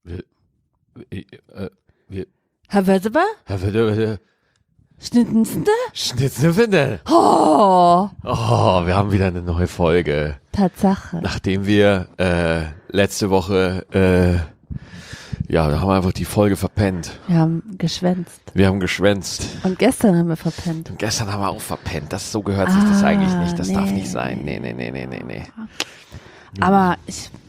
Wir, wir, Herr Wörtheber? Schnittensende? Schnitzende. Oh, Oh, wir haben wieder eine neue Folge. Tatsache. Nachdem wir letzte Woche, da haben wir einfach die Folge verpennt. Wir haben geschwänzt. Wir haben geschwänzt. Und gestern haben wir verpennt. Und gestern haben wir auch verpennt. So gehört sich das eigentlich nicht. Das darf nee. nicht sein. Nee. Aber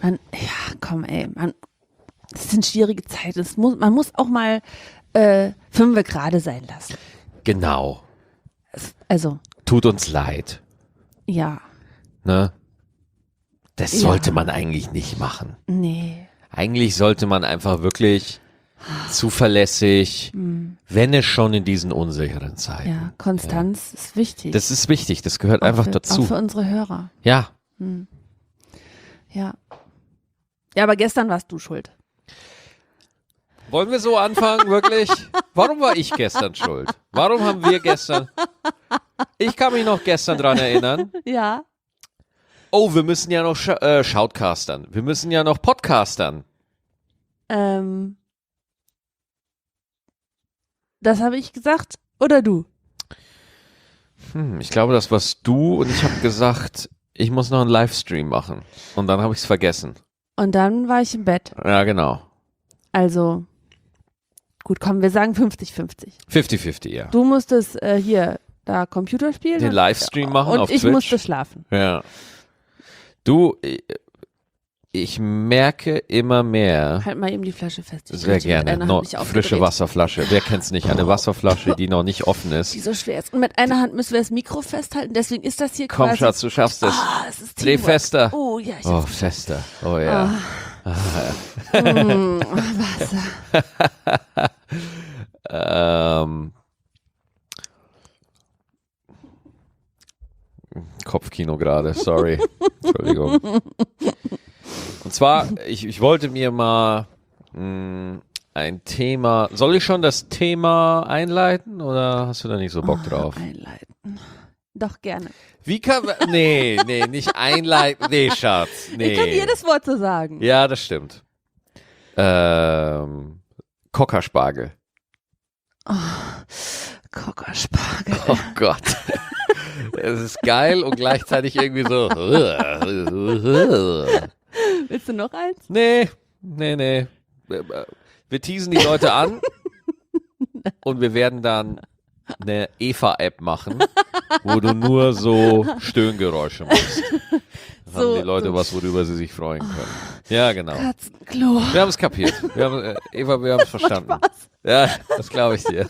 das sind schwierige Zeiten. Man muss auch mal 5 gerade sein lassen. Genau. Also, Tut uns leid. ja. Ne? Das Ja. sollte man eigentlich nicht machen. Nee. Eigentlich sollte man einfach wirklich zuverlässig, wenn es schon in diesen unsicheren Zeiten. Ja, Konstanz ist wichtig. Das ist wichtig, das gehört Auch einfach für, dazu. Auch für unsere Hörer. Ja, Ja. Ja, aber gestern warst du schuld. wollen wir so anfangen, wirklich? Warum war ich gestern schuld? Warum haben wir gestern... Ich kann mich noch gestern dran erinnern. Ja. Oh, wir müssen ja noch Shoutcastern. Wir müssen ja noch Podcastern. Das habe ich gesagt oder du? Ich glaube, das warst du und ich habe gesagt, ich muss noch einen Livestream machen. Und dann habe ich es vergessen. Und dann war ich im Bett. Ja, genau. Also, gut, komm, wir sagen 50-50. 50-50, ja. Du musstest hier da Computer spielen. Den Livestream machen und auf ich Twitch. musste schlafen. Ja. Du, ich merke immer mehr. Halt mal eben die Flasche fest. Ich Sehr rede mit gerne. einer Hand Noch mich frische aufgedreht, Wasserflasche. Wer kennt's nicht? Eine Wasserflasche, die noch nicht offen die ist. so schwer ist. Und mit einer Hand müssen wir das Mikro festhalten. Deswegen ist das hier Komm, quasi... Schatz, du schaffst es. Es ist Dreh Teamwork. fester. Oh, ja, ich Oh, hab's fester. Oh ja. Wasser. Kopfkino gerade, sorry. Entschuldigung. Und zwar, ich wollte mir mal ein Thema. Soll ich schon das Thema einleiten oder hast du da nicht so Bock drauf? Einleiten. Doch, gerne. Wie kann man. Nee, nicht einleiten. Nee, Schatz. Nee. Ich kann jedes Wort so sagen. Ja, das stimmt. Kockerspargel. Kockerspargel. Oh Gott. Es ist geil und gleichzeitig irgendwie so. Willst du noch eins? Nee. Wir teasen die Leute an und wir werden dann eine Eva-App machen, wo du nur so Stöhngeräusche machst. Dann haben die Leute was, worüber sie sich freuen können. Ja, genau. Katzenklo. Wir haben es kapiert. Eva, wir haben es verstanden. Spaß. Ja, das glaube ich dir.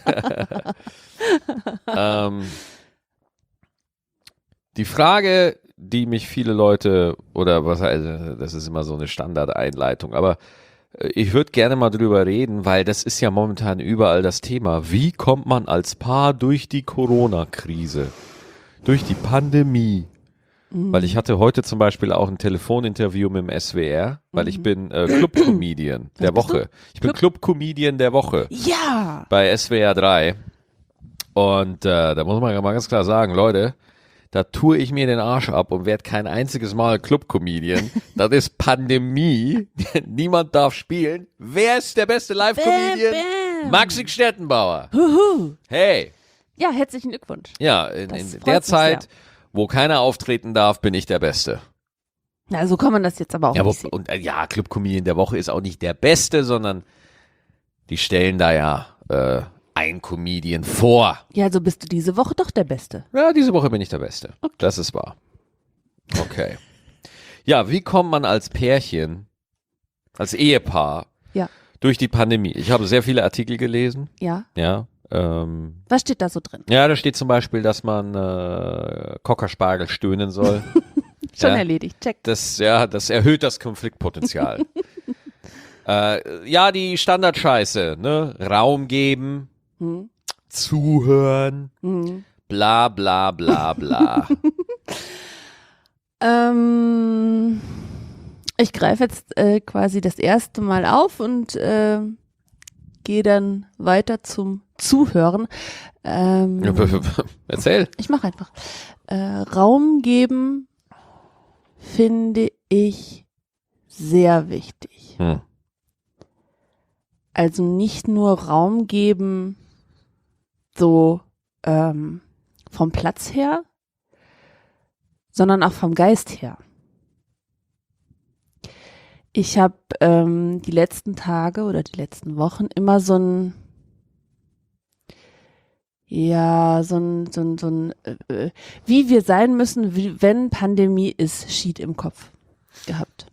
Die Frage, die mich viele Leute, das ist immer so eine Standardeinleitung, aber ich würde gerne mal drüber reden, weil das ist ja momentan überall das Thema. Wie kommt man als Paar durch die Corona-Krise, durch die Pandemie? Weil ich hatte heute zum Beispiel auch ein Telefoninterview mit dem SWR, weil ich bin Club-Comedian der Woche. Ich bin Club-Comedian der Woche Ja. bei SWR 3. Und da muss man ja mal ganz klar sagen, Leute, da tue ich mir den Arsch ab und werde kein einziges Mal Club-Comedian. Das ist Pandemie. Niemand darf spielen. Wer ist der beste Live-Comedian? Bam. Maxi Stettenbauer. Huhu. Hey. Ja, herzlichen Glückwunsch. Ja, in Das freut der mich Zeit, sehr. wo keiner auftreten darf, bin ich der Beste. Na, so kann man das jetzt aber auch Ja, nicht sehen. und Club-Comedian der Woche ist auch nicht der Beste, sondern die stellen da ja ein Comedian vor. Ja, so bist du diese Woche doch der Beste. Ja, diese Woche bin ich der Beste. Okay. Das ist wahr. Okay. Ja, wie kommt man als Pärchen, als Ehepaar durch die Pandemie? Ich habe sehr viele Artikel gelesen. Ja. Ja. Was steht da so drin? Ja, da steht zum Beispiel, dass man Kockerspargel stöhnen soll. Schon Ja. erledigt. Check. Das erhöht das Konfliktpotenzial. Die Standardscheiße, ne? Raum geben, zuhören, bla bla bla bla. Ich greife jetzt quasi das erste Mal auf und gehe dann weiter zum Zuhören. Erzähl. Ich mache einfach. Raum geben finde ich sehr wichtig. Also nicht nur Raum geben, so vom Platz her, sondern auch vom Geist her. Ich habe die letzten Tage oder die letzten Wochen immer so ein wie wir sein müssen, wenn Pandemie ist, Sheet im Kopf gehabt.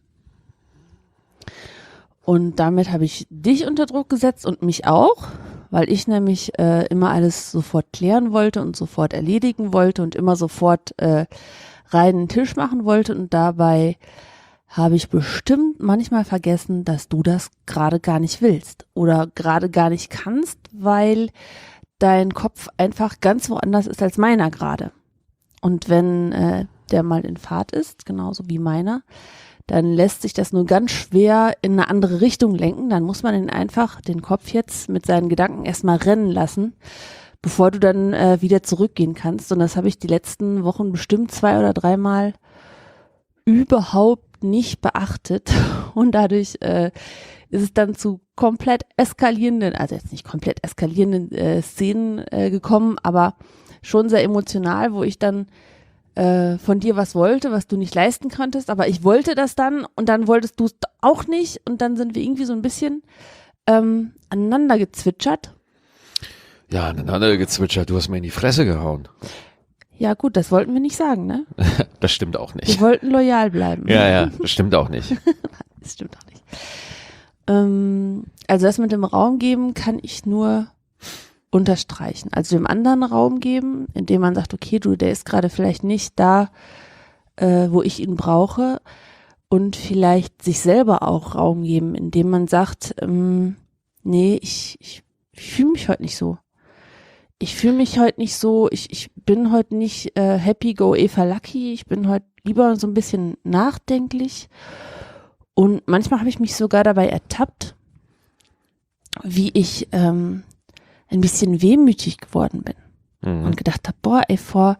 Und damit habe ich dich unter Druck gesetzt und mich auch, weil ich nämlich immer alles sofort klären wollte und sofort erledigen wollte und immer sofort reinen Tisch machen wollte. Und dabei habe ich bestimmt manchmal vergessen, dass du das gerade gar nicht willst oder gerade gar nicht kannst, weil dein Kopf einfach ganz woanders ist als meiner gerade. Und wenn der mal in Fahrt ist, genauso wie meiner, dann lässt sich das nur ganz schwer in eine andere Richtung lenken. Dann muss man den Kopf jetzt mit seinen Gedanken erstmal rennen lassen, bevor du dann wieder zurückgehen kannst. Und das habe ich die letzten Wochen bestimmt 2 oder 3 Mal überhaupt nicht beachtet. Und dadurch ist es dann zu komplett eskalierenden, also jetzt nicht komplett eskalierenden Szenen gekommen, aber schon sehr emotional, wo ich dann von dir was wollte, was du nicht leisten konntest, aber ich wollte das dann und dann wolltest du es auch nicht und dann sind wir irgendwie so ein bisschen aneinander gezwitschert. Ja, aneinander gezwitschert, du hast mir in die Fresse gehauen. Ja gut, das wollten wir nicht sagen, ne? Das stimmt auch nicht. Wir wollten loyal bleiben. Ja, das stimmt auch nicht. Das stimmt auch nicht. Also das mit dem Raum geben kann ich nur unterstreichen. Also dem anderen Raum geben, indem man sagt, okay, der ist gerade vielleicht nicht da, wo ich ihn brauche, und vielleicht sich selber auch Raum geben, indem man sagt, nee, ich fühle mich heute nicht so. Ich fühle mich heute nicht so, ich bin heute nicht happy go Eva Lucky, ich bin heute lieber so ein bisschen nachdenklich. Und manchmal habe ich mich sogar dabei ertappt, wie ich ein bisschen wehmütig geworden bin und gedacht habe, boah, ey, vor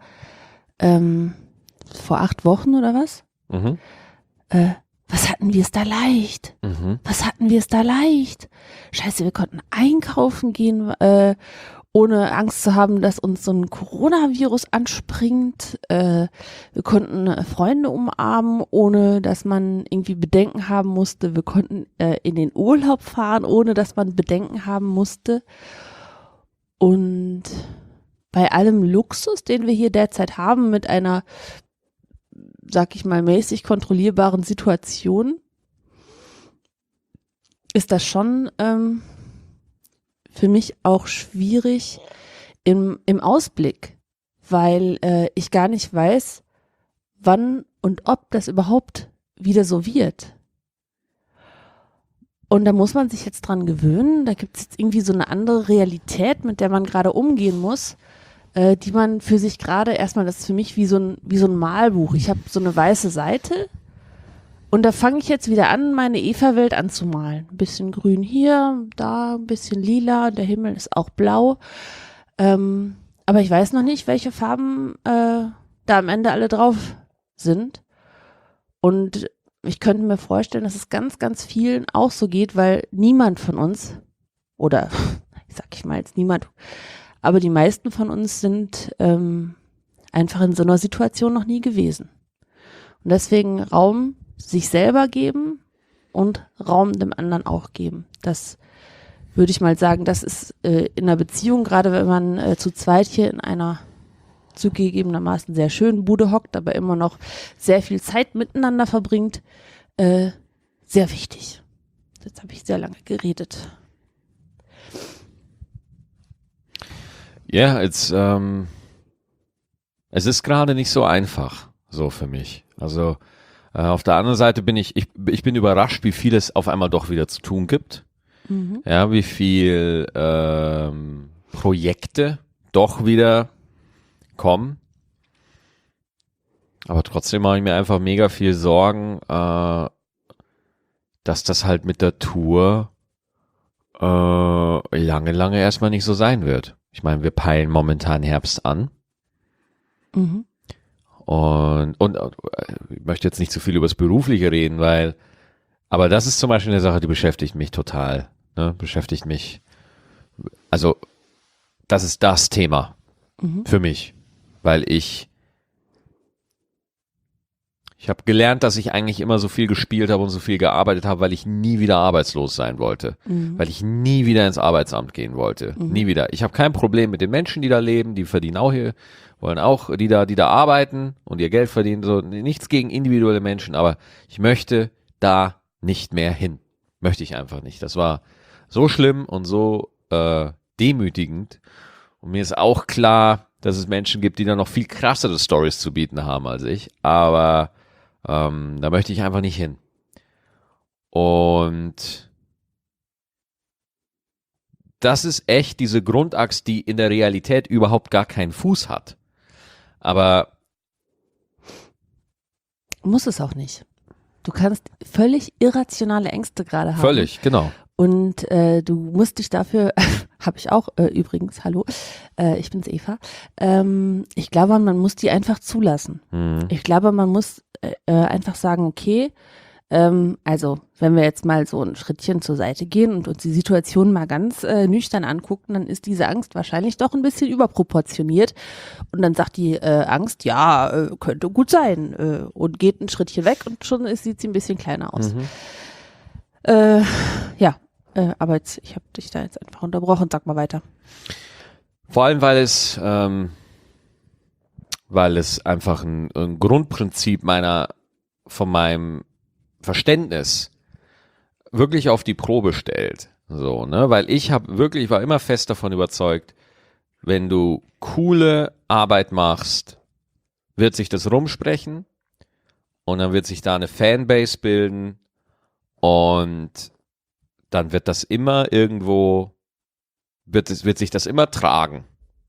8 Wochen oder was? Was hatten wir es da leicht? Was hatten wir es da leicht? Scheiße, wir konnten einkaufen gehen, ohne Angst zu haben, dass uns so ein Coronavirus anspringt. Wir konnten Freunde umarmen, ohne dass man irgendwie Bedenken haben musste. Wir konnten in den Urlaub fahren, ohne dass man Bedenken haben musste. Und bei allem Luxus, den wir hier derzeit haben, mit einer, sag ich mal, mäßig kontrollierbaren Situation, ist das schon für mich auch schwierig im Ausblick, weil ich gar nicht weiß, wann und ob das überhaupt wieder so wird. Und da muss man sich jetzt dran gewöhnen, da gibt es jetzt irgendwie so eine andere Realität, mit der man gerade umgehen muss, die man für sich gerade erstmal, das ist für mich wie so ein Malbuch. Ich habe so eine weiße Seite und da fange ich jetzt wieder an, meine Eva-Welt anzumalen. Ein bisschen grün hier, da ein bisschen lila, der Himmel ist auch blau. Aber ich weiß noch nicht, welche Farben da am Ende alle drauf sind. Und ich könnte mir vorstellen, dass es ganz, ganz vielen auch so geht, weil niemand von uns, oder sag ich mal jetzt niemand, aber die meisten von uns sind einfach in so einer Situation noch nie gewesen. Und deswegen Raum sich selber geben und Raum dem anderen auch geben. Das würde ich mal sagen, das ist in einer Beziehung, gerade wenn man zu zweit hier in einer zugegebenermaßen sehr schönen Bude hockt, aber immer noch sehr viel Zeit miteinander verbringt, sehr wichtig. Jetzt habe ich sehr lange geredet. Ja, es ist gerade nicht so einfach, so für mich. Also auf der anderen Seite bin ich bin überrascht, wie viel es auf einmal doch wieder zu tun gibt. Ja, wie viel Projekte doch wieder kommen. Aber trotzdem mache ich mir einfach mega viel Sorgen, dass das halt mit der Tour lange erstmal nicht so sein wird. Ich meine, wir peilen momentan Herbst an. Und ich möchte jetzt nicht zu viel über das Berufliche reden, aber das ist zum Beispiel eine Sache, die beschäftigt mich total. ne, beschäftigt mich. Also das ist das Thema für mich, weil ich habe gelernt, dass ich eigentlich immer so viel gespielt habe und so viel gearbeitet habe, weil ich nie wieder arbeitslos sein wollte, weil ich nie wieder ins Arbeitsamt gehen wollte, nie wieder. Ich habe kein Problem mit den Menschen, die da leben, die verdienen auch hier, wollen auch, die da arbeiten und ihr Geld verdienen, so nichts gegen individuelle Menschen, aber ich möchte da nicht mehr hin, möchte ich einfach nicht. Das war so schlimm und so demütigend und mir ist auch klar, dass es Menschen gibt, die da noch viel krassere Stories zu bieten haben als ich, aber da möchte ich einfach nicht hin. Und das ist echt diese Grundaxt, die in der Realität überhaupt gar keinen Fuß hat. Aber muss es auch nicht. Du kannst völlig irrationale Ängste gerade haben. völlig, genau. Und du musst dich dafür, habe ich auch übrigens, hallo, ich bin's Eva, ich glaube, man muss die einfach zulassen. Ich glaube, man muss einfach sagen, okay, also wenn wir jetzt mal so ein Schrittchen zur Seite gehen und uns die Situation mal ganz nüchtern angucken, dann ist diese Angst wahrscheinlich doch ein bisschen überproportioniert. Und dann sagt die Angst, ja, könnte gut sein und geht ein Schrittchen weg und schon sieht sie ein bisschen kleiner aus. Ja, aber jetzt, ich habe dich da jetzt einfach unterbrochen, sag mal weiter. Vor allem, weil es einfach ein Grundprinzip von meinem Verständnis wirklich auf die Probe stellt. So, ne? Weil war immer fest davon überzeugt, wenn du coole Arbeit machst, wird sich das rumsprechen und dann wird sich da eine Fanbase bilden und dann wird das immer irgendwo, wird sich das immer tragen.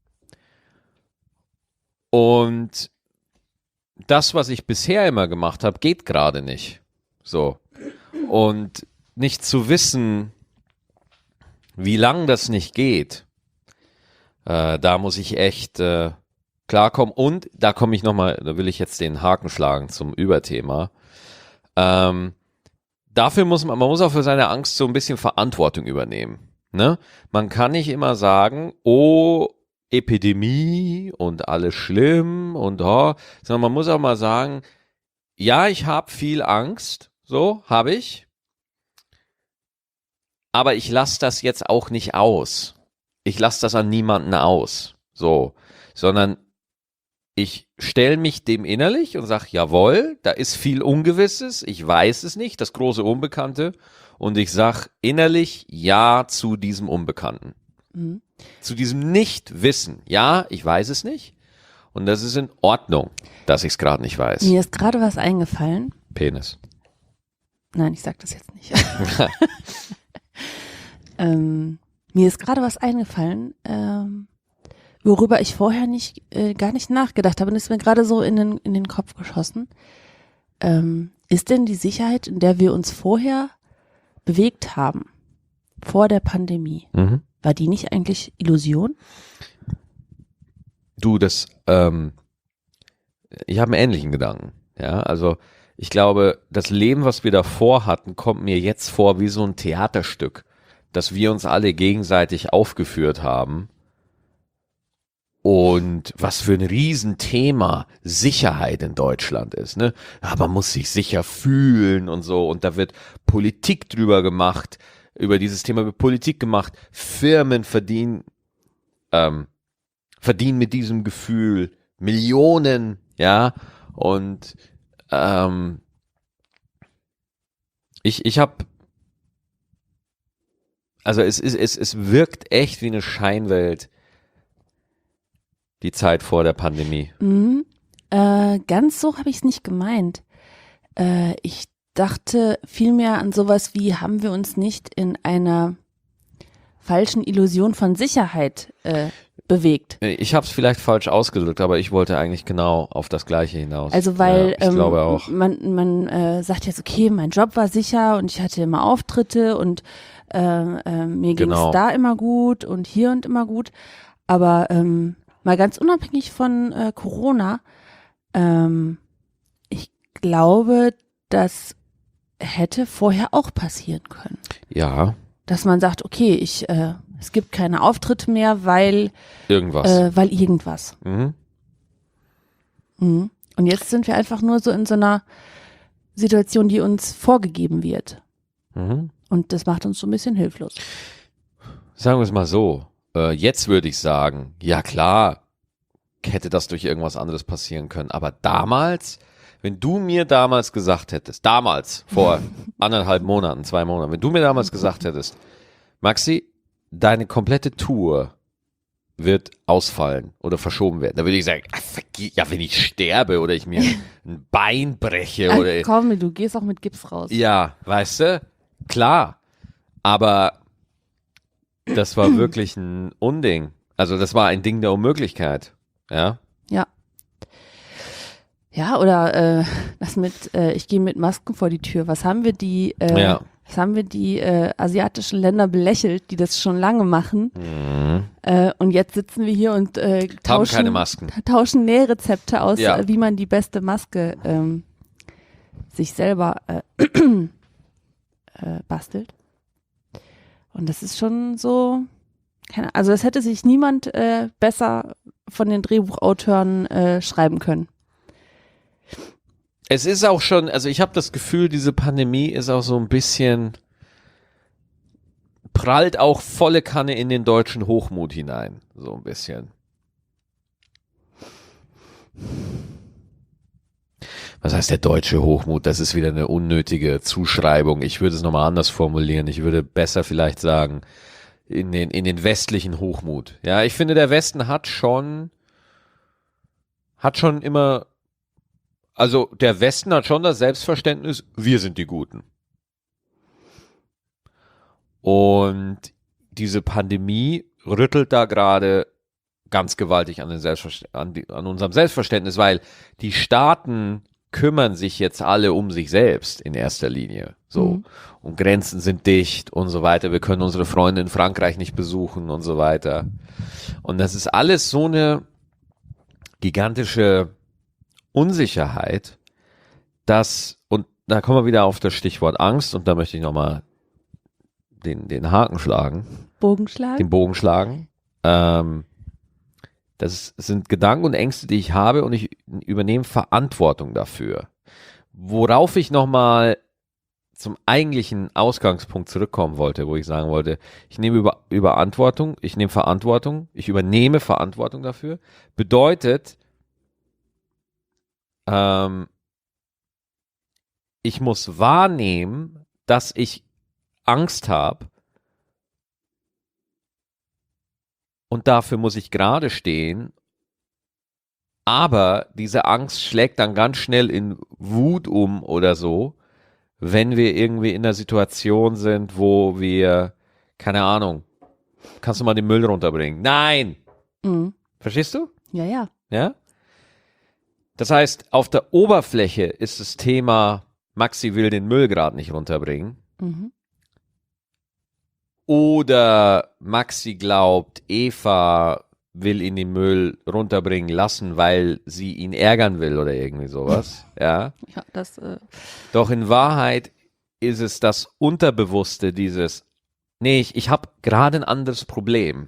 Und das, was ich bisher immer gemacht habe, geht gerade nicht. So. Und nicht zu wissen, wie lang das nicht geht, da muss ich echt klarkommen. Und da komme ich nochmal, da will ich jetzt den Haken schlagen zum Überthema. Dafür muss man muss auch für seine Angst so ein bisschen Verantwortung übernehmen. Ne? Man kann nicht immer sagen, oh, Epidemie und alles schlimm und sondern man muss auch mal sagen, ja, ich habe viel Angst, so habe ich, aber ich lasse das jetzt auch nicht aus. Ich lasse das an niemanden aus, so, sondern ich stelle mich dem innerlich und sage, jawohl, da ist viel Ungewisses, ich weiß es nicht, das große Unbekannte, und ich sage innerlich ja zu diesem Unbekannten. Zu diesem Nichtwissen. Ja, ich weiß es nicht. Und das ist in Ordnung, dass ich es gerade nicht weiß. Mir ist gerade was eingefallen. Penis. Nein, ich sag das jetzt nicht. Mir ist gerade was eingefallen, worüber ich vorher gar nicht nachgedacht habe. Und ist mir gerade so in den Kopf geschossen. Ist denn die Sicherheit, in der wir uns vorher bewegt haben, vor der Pandemie, war die nicht eigentlich Illusion? Du, ich habe einen ähnlichen Gedanken. Ja, also ich glaube, das Leben, was wir davor hatten, kommt mir jetzt vor wie so ein Theaterstück, das wir uns alle gegenseitig aufgeführt haben. Und was für ein Riesenthema Sicherheit in Deutschland ist, ne? Ja, man muss sich sicher fühlen und so. Und da wird Politik drüber gemacht, über dieses Thema wird Politik gemacht. Firmen verdienen mit diesem Gefühl Millionen, ja. Und ich habe, also es wirkt echt wie eine Scheinwelt, die Zeit vor der Pandemie. Ganz so habe ich es nicht gemeint. Ich dachte vielmehr an sowas wie, haben wir uns nicht in einer falschen Illusion von Sicherheit bewegt? Ich habe es vielleicht falsch ausgedrückt, aber ich wollte eigentlich genau auf das Gleiche hinaus. Also weil ich glaube auch. man sagt jetzt, okay, mein Job war sicher und ich hatte immer Auftritte und mir ging es da immer gut und hier und immer gut. Aber mal ganz unabhängig von Corona, ich glaube, das hätte vorher auch passieren können. Ja, dass man sagt, okay, es gibt keine Auftritte mehr, weil irgendwas. Mhm. Mhm. Und jetzt sind wir einfach nur so in so einer Situation, die uns vorgegeben wird. Mhm. Und das macht uns so ein bisschen hilflos. Sagen wir es mal so. Jetzt würde ich sagen, ja klar, hätte das durch irgendwas anderes passieren können. Aber damals, wenn du mir damals gesagt hättest, vor 1,5 Monaten, 2 Monaten, wenn du mir damals gesagt hättest, Maxi, deine komplette Tour wird ausfallen oder verschoben werden, da würde ich sagen, ja, wenn ich sterbe oder ich mir ein Bein breche oder. Komm, du gehst auch mit Gips raus. Ja, weißt du, klar. Aber das war wirklich ein Unding. Also das war ein Ding der Unmöglichkeit. Ja. Ja. Ja, oder das mit, ich gehe mit Masken vor die Tür. Was haben wir die asiatischen Länder belächelt, die das schon lange machen? Und jetzt sitzen wir hier und Haben keine Masken. Tauschen Nährrezepte aus, wie man die beste Maske sich selber bastelt. Und das ist schon so, also das hätte sich niemand besser von den Drehbuchautoren schreiben können. Es ist auch schon, also ich habe das Gefühl, diese Pandemie ist auch so ein bisschen, prallt auch volle Kanne in den deutschen Hochmut hinein, so ein bisschen. Was heißt der deutsche Hochmut? Das ist wieder eine unnötige Zuschreibung. Ich würde es nochmal anders formulieren. Ich würde besser vielleicht sagen, in den westlichen Hochmut. Ja, ich finde, der Westen hat schon immer, also der Westen hat schon das Selbstverständnis, wir sind die Guten. Und diese Pandemie rüttelt da gerade ganz gewaltig an unserem Selbstverständnis, weil die Staaten kümmern sich jetzt alle um sich selbst in erster Linie. So. Und Grenzen sind dicht und so weiter. Wir können unsere Freunde in Frankreich nicht besuchen und so weiter. Und das ist alles so eine gigantische Unsicherheit, dass, und da kommen wir wieder auf das Stichwort Angst, und da möchte ich nochmal den Haken schlagen. Den Bogen schlagen. Das sind Gedanken und Ängste, die ich habe, und ich übernehme Verantwortung dafür. Worauf ich nochmal zum eigentlichen Ausgangspunkt zurückkommen wollte, wo ich sagen wollte, ich nehme Verantwortung, ich übernehme Verantwortung dafür, bedeutet, ich muss wahrnehmen, dass ich Angst habe, und dafür muss ich gerade stehen, aber diese Angst schlägt dann ganz schnell in Wut um oder so, wenn wir irgendwie in einer Situation sind, wo wir, keine Ahnung, kannst du mal den Müll runterbringen? Nein! Verstehst du? Ja. Ja? Das heißt, auf der Oberfläche ist das Thema, Maxi will den Müll gerade nicht runterbringen. Oder Maxi glaubt, Eva will ihn den Müll runterbringen lassen, weil sie ihn ärgern will oder irgendwie sowas. Ja. Ja, das. Doch in Wahrheit ist es das Unterbewusste dieses, nee, ich habe gerade ein anderes Problem.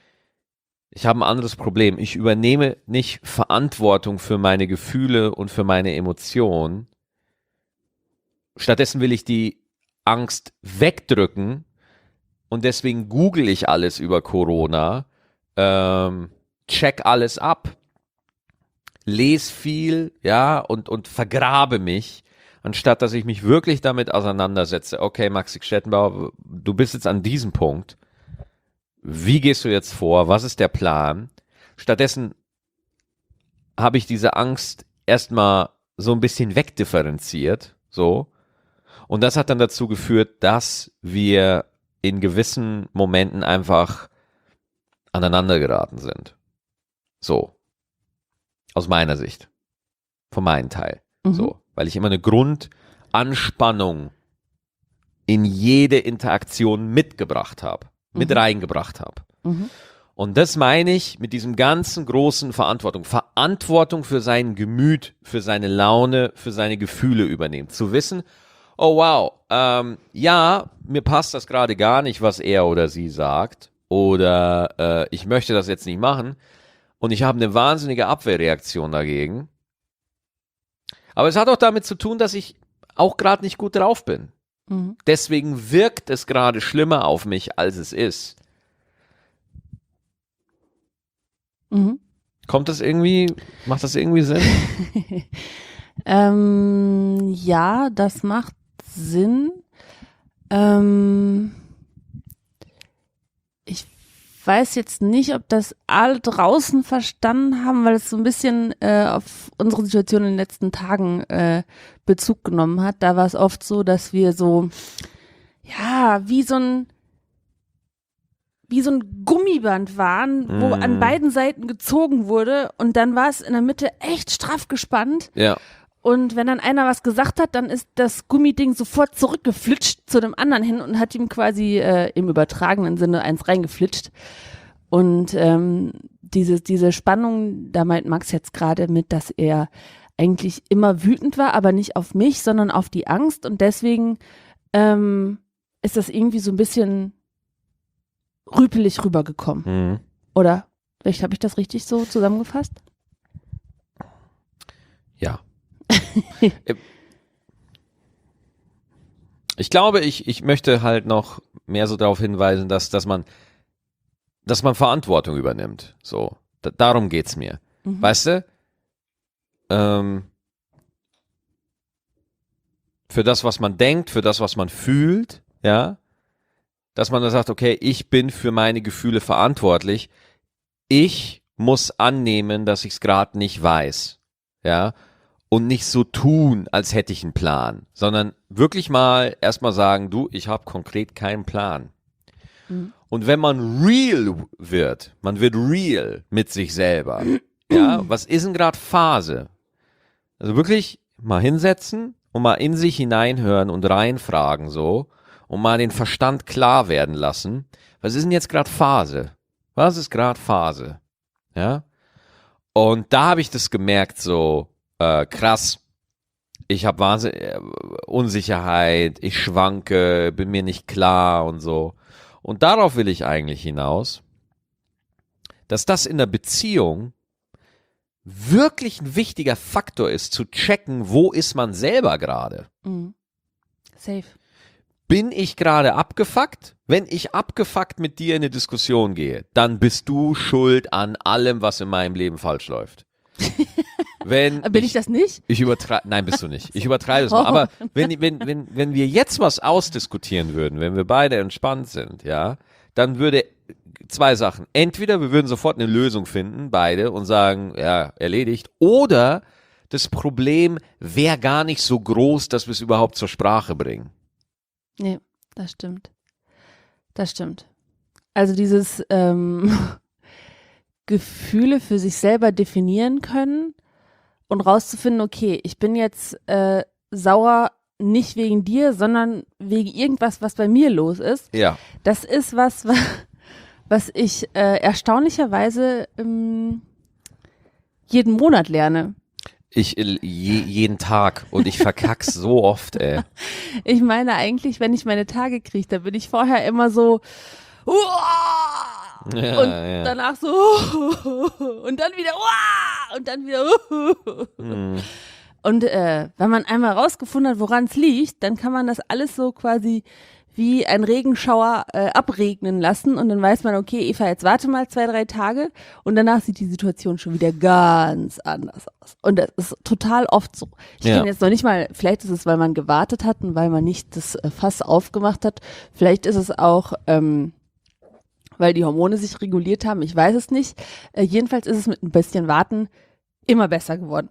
Ich übernehme nicht Verantwortung für meine Gefühle und für meine Emotionen. Stattdessen will ich die Angst wegdrücken, und deswegen google ich alles über Corona, check alles ab, lese viel, ja, und vergrabe mich, anstatt dass ich mich wirklich damit auseinandersetze. Okay, Maxi Stettenbauer, du bist jetzt an diesem Punkt. Wie gehst du jetzt vor? Was ist der Plan? Stattdessen habe ich diese Angst erstmal so ein bisschen wegdifferenziert, so. Und das hat dann dazu geführt, dass wir in gewissen Momenten einfach aneinander geraten sind. So. Aus meiner Sicht. Von meinem Teil. So. Weil ich immer eine Grundanspannung in jede Interaktion mitgebracht habe. Mit reingebracht habe. Und das meine ich mit diesem ganzen großen Verantwortung. Verantwortung für sein Gemüt, für seine Laune, für seine Gefühle übernehmen. Zu wissen, oh wow, ja, mir passt das gerade gar nicht, was er oder sie sagt. Oder ich möchte das jetzt nicht machen. Und ich habe eine wahnsinnige Abwehrreaktion dagegen. Aber es hat auch damit zu tun, dass ich auch gerade nicht gut drauf bin. Mhm. Deswegen wirkt es gerade schlimmer auf mich, als es ist. Mhm. Macht das irgendwie Sinn? Ja, das macht Sinn. Ich weiß jetzt nicht, ob das alle draußen verstanden haben, weil es so ein bisschen auf unsere Situation in den letzten Tagen Bezug genommen hat. Da war es oft so, dass wir so, ja, wie so ein Gummiband waren, wo an beiden Seiten gezogen wurde und dann war es in der Mitte echt straff gespannt. Ja. Und wenn dann einer was gesagt hat, dann ist das Gummiding sofort zurückgeflitscht zu dem anderen hin und hat ihm quasi im übertragenen Sinne eins reingeflitscht. Und diese Spannung, da meint Max jetzt gerade mit, dass er eigentlich immer wütend war, aber nicht auf mich, sondern auf die Angst. Und deswegen ist das irgendwie so ein bisschen rüpelig rübergekommen. Mhm. Oder? Vielleicht habe ich das richtig so zusammengefasst? Ja. Ich glaube, ich möchte halt noch mehr so darauf hinweisen, dass man Verantwortung übernimmt. So, darum geht's mir. Mhm. Weißt du? Für das, was man denkt, für das, was man fühlt, ja, dass man dann sagt, okay, ich bin für meine Gefühle verantwortlich. Ich muss annehmen, dass ich es gerade nicht weiß, ja, und nicht so tun, als hätte ich einen Plan, sondern wirklich mal erstmal sagen, du, ich habe konkret keinen Plan. Mhm. Und wenn man real wird, man wird real mit sich selber, ja, was ist denn gerade Phase? Also wirklich mal hinsetzen und mal in sich hineinhören und reinfragen so und mal den Verstand klar werden lassen. Was ist denn jetzt gerade Phase? Was ist gerade Phase? Ja? Und da habe ich das gemerkt, so krass, ich habe wahnsinnig Unsicherheit, ich schwanke, bin mir nicht klar und so. Und darauf will ich eigentlich hinaus, dass das in der Beziehung wirklich ein wichtiger Faktor ist, zu checken, wo ist man selber gerade. Mhm. Safe. Bin ich gerade abgefuckt? Wenn ich abgefuckt mit dir in eine Diskussion gehe, dann bist du schuld an allem, was in meinem Leben falsch läuft. Bin ich das nicht? Ich übertreibe, nein, bist du nicht. Ich übertreibe es mal. Aber wenn wir jetzt was ausdiskutieren würden, wenn wir beide entspannt sind, ja, dann würde zwei Sachen. Entweder wir würden sofort eine Lösung finden, beide, und sagen, ja, erledigt. Oder das Problem wäre gar nicht so groß, dass wir es überhaupt zur Sprache bringen. Nee, das stimmt. Das stimmt. Also dieses Gefühle für sich selber definieren können und rauszufinden, okay, ich bin jetzt sauer nicht wegen dir, sondern wegen irgendwas, was bei mir los ist. Ja. Das ist was ich erstaunlicherweise jeden Monat lerne. Jeden Tag und ich verkack's so oft, ey. Ich meine eigentlich, wenn ich meine Tage kriege, da bin ich vorher immer so Ja, und ja. danach so und dann wieder und dann wieder Und wenn man einmal rausgefunden hat, woran es liegt, dann kann man das alles so quasi wie ein Regenschauer abregnen lassen und dann weiß man, okay, Eva, jetzt warte mal 2-3 Tage und danach sieht die Situation schon wieder ganz anders aus. Und das ist total oft so. Ich kenne jetzt noch nicht mal, vielleicht ist es, weil man gewartet hat und weil man nicht das Fass aufgemacht hat. Vielleicht ist es auch, weil die Hormone sich reguliert haben. Ich weiß es nicht. Jedenfalls ist es mit ein bisschen Warten immer besser geworden.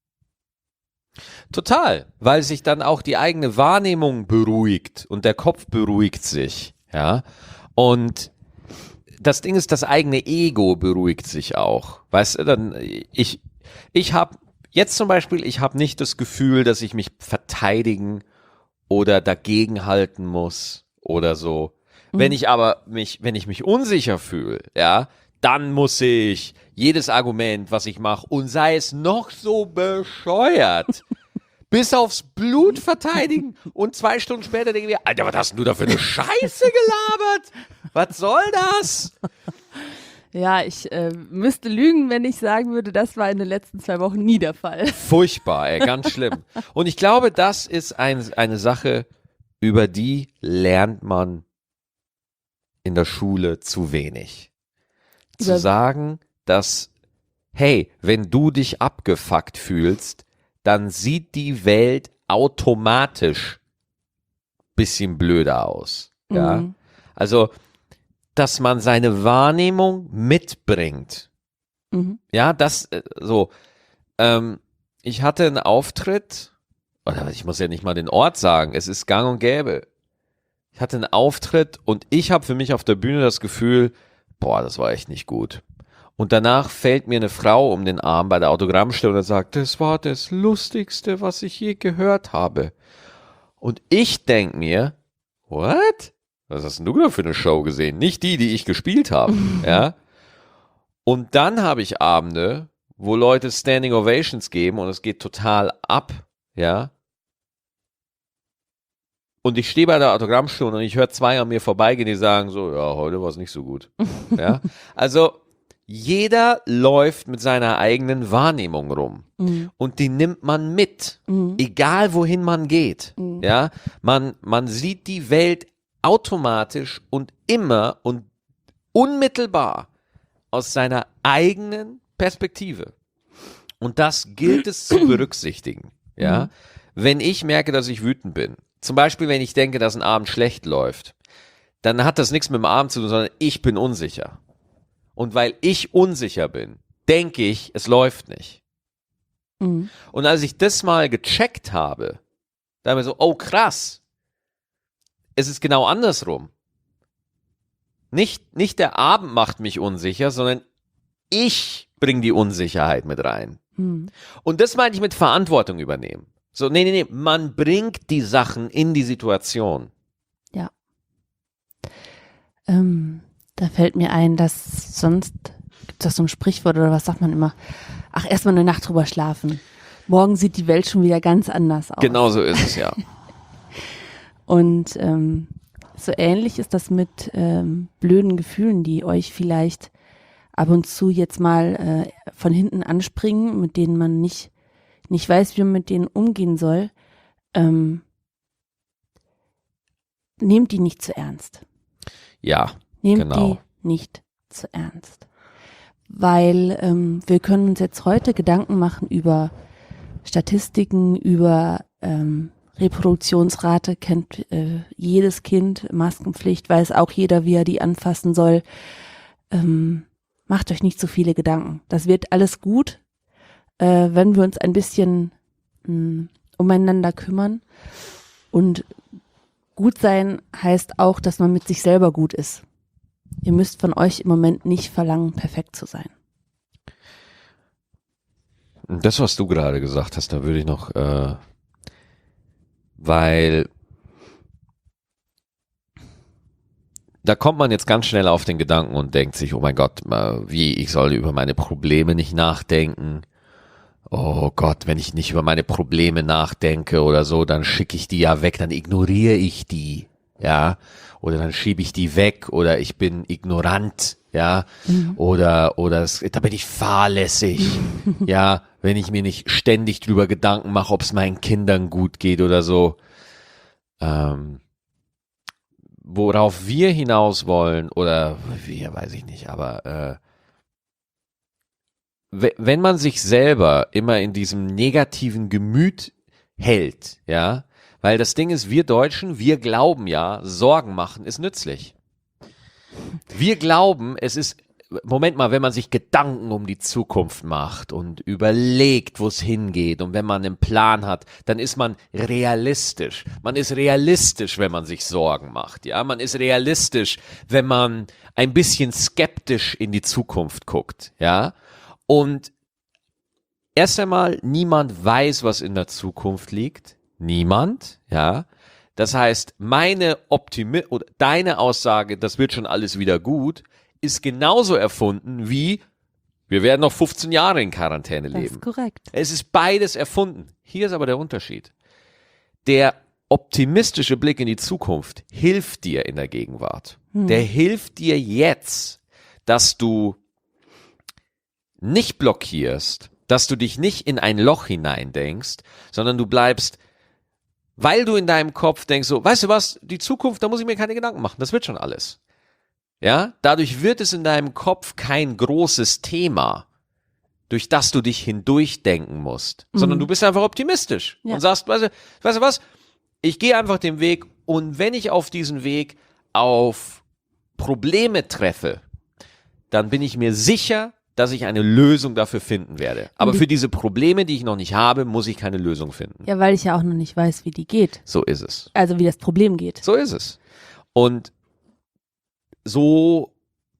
Total, weil sich dann auch die eigene Wahrnehmung beruhigt und der Kopf beruhigt sich, ja. Und das Ding ist, das eigene Ego beruhigt sich auch. Weißt du, dann ich habe jetzt zum Beispiel, ich habe nicht das Gefühl, dass ich mich verteidigen oder dagegenhalten muss oder so. Wenn ich mich unsicher fühle, ja, dann muss ich jedes Argument, was ich mache, und sei es noch so bescheuert, bis aufs Blut verteidigen und 2 Stunden später denken wir, Alter, was hast denn du da für eine Scheiße gelabert? Was soll das? Ja, ich müsste lügen, wenn ich sagen würde, das war in den letzten 2 Wochen nie der Fall. Furchtbar, ey, ganz schlimm. Und ich glaube, das ist eine Sache, über die lernt man in der Schule zu wenig. Zu sagen, dass, hey, wenn du dich abgefuckt fühlst, dann sieht die Welt automatisch bisschen blöder aus. Ja, also, dass man seine Wahrnehmung mitbringt. Ja, das so. Ich hatte einen Auftritt, oder ich muss ja nicht mal den Ort sagen, es ist gang und gäbe. Ich hatte einen Auftritt und ich habe für mich auf der Bühne das Gefühl, boah, das war echt nicht gut. Und danach fällt mir eine Frau um den Arm bei der Autogrammstunde und sagt, das war das Lustigste, was ich je gehört habe. Und ich denk mir, what? Was hast denn du da für eine Show gesehen? Nicht die ich gespielt habe, ja? Und dann habe ich Abende, wo Leute Standing Ovations geben und es geht total ab, ja? Und ich stehe bei der Autogrammstunde und ich höre 2 an mir vorbeigehen, die sagen so, ja, heute war es nicht so gut, ja? Also, jeder läuft mit seiner eigenen Wahrnehmung rum und die nimmt man mit, egal wohin man geht, ja? Man sieht die Welt automatisch und immer und unmittelbar aus seiner eigenen Perspektive. Und das gilt es zu berücksichtigen. Ja? Wenn ich merke, dass ich wütend bin, zum Beispiel, wenn ich denke, dass ein Abend schlecht läuft, dann hat das nichts mit dem Abend zu tun, sondern ich bin unsicher. Und weil ich unsicher bin, denke ich, es läuft nicht. Und als ich das mal gecheckt habe, da habe ich so, oh krass, es ist genau andersrum. Nicht der Abend macht mich unsicher, sondern ich bringe die Unsicherheit mit rein. Und das meine ich mit Verantwortung übernehmen. So, nee, man bringt die Sachen in die Situation. Ja. Da fällt mir ein, dass sonst, gibt es doch so ein Sprichwort oder was sagt man immer? Ach, erstmal eine Nacht drüber schlafen. Morgen sieht die Welt schon wieder ganz anders aus. Genau so ist es, ja. Und so ähnlich ist das mit blöden Gefühlen, die euch vielleicht ab und zu jetzt mal von hinten anspringen, mit denen man nicht weiß, wie man mit denen umgehen soll. Nehmt die nicht zu ernst. Ja, Nehmt genau. die nicht zu ernst. Weil wir können uns jetzt heute Gedanken machen über Statistiken, über Reproduktionsrate, kennt jedes Kind, Maskenpflicht, weiß auch jeder, wie er die anfassen soll. Macht euch nicht so viele Gedanken. Das wird alles gut, wenn wir uns ein bisschen umeinander kümmern. Und gut sein heißt auch, dass man mit sich selber gut ist. Ihr müsst von euch im Moment nicht verlangen, perfekt zu sein. Das, was du gerade gesagt hast, da würde ich noch, weil da kommt man jetzt ganz schnell auf den Gedanken und denkt sich, oh mein Gott, wie, ich soll über meine Probleme nicht nachdenken. Oh Gott, wenn ich nicht über meine Probleme nachdenke oder so, dann schicke ich die ja weg, dann ignoriere ich die, ja, oder dann schiebe ich die weg oder ich bin ignorant, ja, oder da bin ich fahrlässig, ja, wenn ich mir nicht ständig drüber Gedanken mache, ob es meinen Kindern gut geht oder so. Worauf wir hinaus wollen, oder wir, weiß ich nicht, aber wenn man sich selber immer in diesem negativen Gemüt hält, ja, weil das Ding ist, wir Deutschen, wir glauben ja, Sorgen machen ist nützlich. Wir glauben, es ist, Moment mal, wenn man sich Gedanken um die Zukunft macht und überlegt, wo es hingeht und wenn man einen Plan hat, dann ist man realistisch. Man ist realistisch, wenn man sich Sorgen macht, ja. Man ist realistisch, wenn man ein bisschen skeptisch in die Zukunft guckt, ja. Und erst einmal, niemand weiß, was in der Zukunft liegt. Niemand, ja. Das heißt, oder deine Aussage, das wird schon alles wieder gut, ist genauso erfunden wie Wir werden noch 15 Jahre in Quarantäne leben. Das ist korrekt. Es ist beides erfunden. Hier ist aber der Unterschied. Der optimistische Blick in die Zukunft hilft dir in der Gegenwart. Der hilft dir jetzt, dass du nicht blockierst, dass du dich nicht in ein Loch hineindenkst, sondern du bleibst, weil du in deinem Kopf denkst so, weißt du was, die Zukunft, da muss ich mir keine Gedanken machen, das wird schon alles. Ja, dadurch wird es in deinem Kopf kein großes Thema, durch das du dich hindurchdenken musst, sondern du bist einfach optimistisch und sagst, weißt du was, ich gehe einfach den Weg und wenn ich auf diesen Weg auf Probleme treffe, dann bin ich mir sicher, dass ich eine Lösung dafür finden werde. Aber für diese Probleme, die ich noch nicht habe, muss ich keine Lösung finden. Ja, weil ich ja auch noch nicht weiß, wie die geht. So ist es. Also wie das Problem geht. So ist es. Und so,